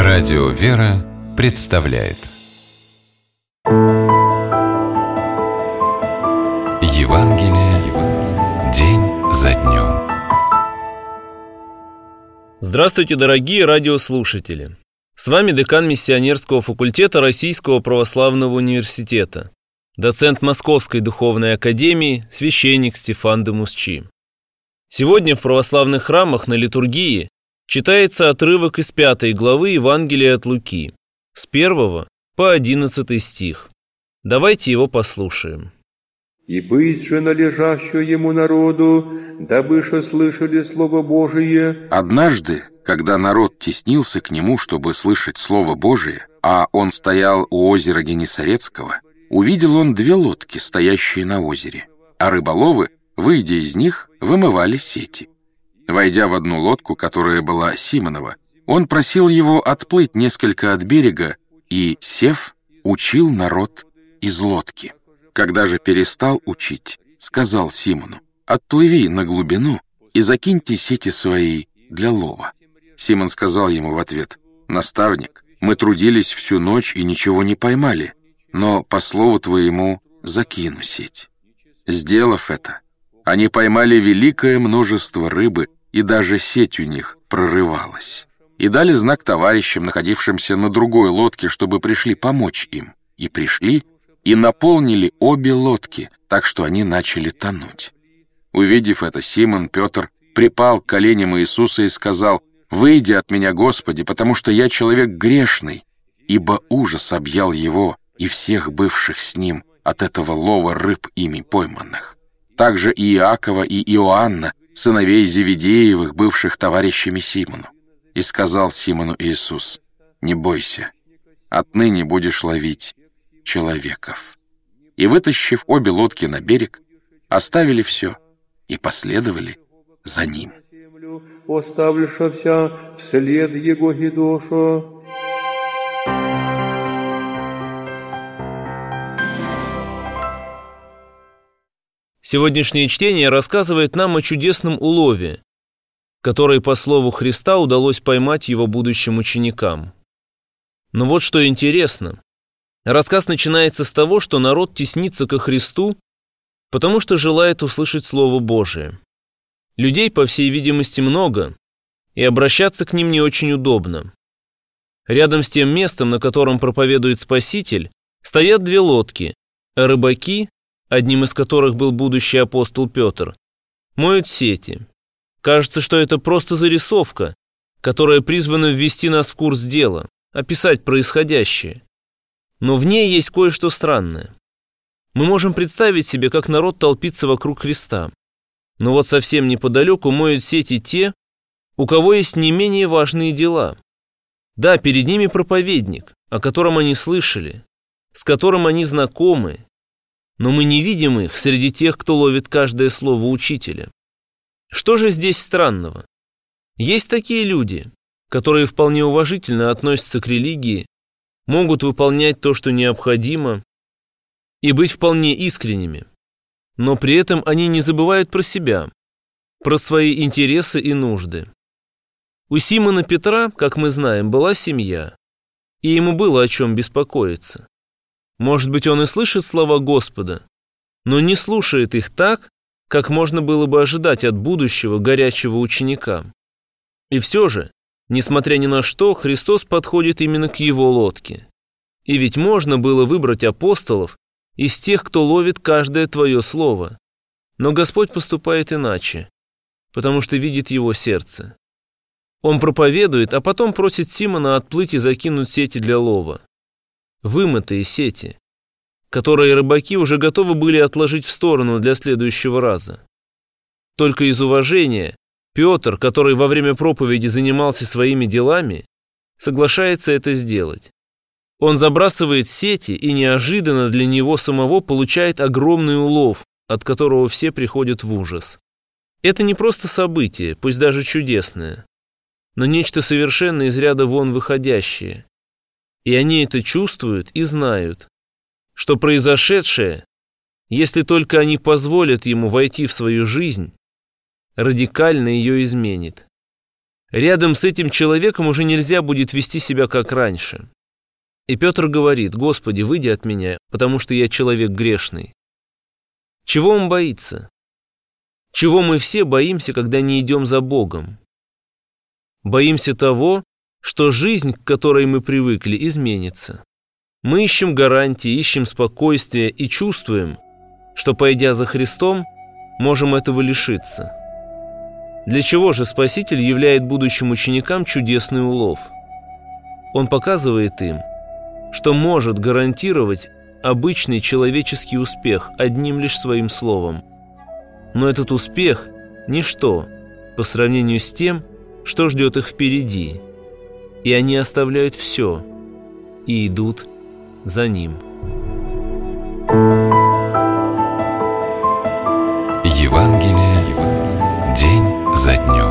Радио «Вера» представляет Евангелие день за днем. Здравствуйте, дорогие радиослушатели! С вами декан Миссионерского факультета Российского православного университета, доцент Московской духовной академии, священник Стефан де Мусчи. Сегодня в православных храмах на литургии читается отрывок из 5 главы Евангелия от Луки, с 1 по 11 стих. Давайте его послушаем. «И быть же належащую ему народу, дабы шо слышали Слово Божие». Однажды, когда народ теснился к нему, чтобы слышать Слово Божие, а он стоял у озера Генесарецкого, увидел он 2 лодки, стоящие на озере, а рыболовы, выйдя из них, вымывали сети. Войдя в одну лодку, которая была Симонова, он просил его отплыть несколько от берега и, сев, учил народ из лодки. Когда же перестал учить, сказал Симону: «Отплыви на глубину и закиньте сети свои для лова». Симон сказал ему в ответ: «Наставник, мы трудились всю ночь и ничего не поймали, но по слову твоему закину сеть». Сделав это, они поймали великое множество рыбы, и даже сеть у них прорывалась. И дали знак товарищам, находившимся на другой лодке, чтобы пришли помочь им. И пришли, и наполнили обе лодки, так что они начали тонуть. Увидев это, Симон Петр припал к коленям Иисуса и сказал: «Выйди от меня, Господи, потому что я человек грешный». Ибо ужас объял его и всех бывших с ним от этого лова рыб ими пойманных. Также и Иакова, и Иоанна, сыновей Зеведеевых, бывших товарищами Симону. И сказал Симону Иисус: «Не бойся, отныне будешь ловить человеков». И, вытащив обе лодки на берег, оставили все и последовали за ним. «Оставлюшься вслед его гидоша». Сегодняшнее чтение рассказывает нам о чудесном улове, который, по слову Христа, удалось поймать его будущим ученикам. Но вот что интересно. Рассказ начинается с того, что народ теснится ко Христу, потому что желает услышать Слово Божие. Людей, по всей видимости, много, и обращаться к ним не очень удобно. Рядом с тем местом, на котором проповедует Спаситель, стоят 2 лодки, а рыбаки, одним из которых был будущий апостол Петр, моют сети. Кажется, что это просто зарисовка, которая призвана ввести нас в курс дела, описать происходящее. Но в ней есть кое-что странное. Мы можем представить себе, как народ толпится вокруг Христа. Но вот совсем неподалеку моют сети те, у кого есть не менее важные дела. Да, перед ними проповедник, о котором они слышали, с которым они знакомы, но мы не видим их среди тех, кто ловит каждое слово учителя. Что же здесь странного? Есть такие люди, которые вполне уважительно относятся к религии, могут выполнять то, что необходимо, и быть вполне искренними, но при этом они не забывают про себя, про свои интересы и нужды. У Симона Петра, как мы знаем, была семья, и ему было о чем беспокоиться. Может быть, он и слышит слова Господа, но не слушает их так, как можно было бы ожидать от будущего горячего ученика. И все же, несмотря ни на что, Христос подходит именно к его лодке. И ведь можно было выбрать апостолов из тех, кто ловит каждое твое слово. Но Господь поступает иначе, потому что видит его сердце. Он проповедует, а потом просит Симона отплыть и закинуть сети для лова. Вымытые сети, которые рыбаки уже готовы были отложить в сторону для следующего раза. Только из уважения Петр, который во время проповеди занимался своими делами, соглашается это сделать. Он забрасывает сети и неожиданно для него самого получает огромный улов, от которого все приходят в ужас. Это не просто событие, пусть даже чудесное, но нечто совершенно из ряда вон выходящее. И они это чувствуют и знают, что произошедшее, если только они позволят ему войти в свою жизнь, радикально ее изменит. рядом с этим человеком уже нельзя будет вести себя как раньше. И Петр говорит: «Господи, выйди от меня, потому что я человек грешный». Чего он боится? Чего мы все боимся, когда не идем за Богом? Боимся того, что жизнь, к которой мы привыкли, изменится. Мы ищем гарантии, ищем спокойствия и чувствуем, что, пойдя за Христом, можем этого лишиться. Для чего же Спаситель являет будущим ученикам чудесный улов? Он показывает им, что может гарантировать обычный человеческий успех одним лишь своим словом. Но этот успех – ничто по сравнению с тем, что ждет их впереди. И они оставляют все и идут за Ним. Евангелие день за днем.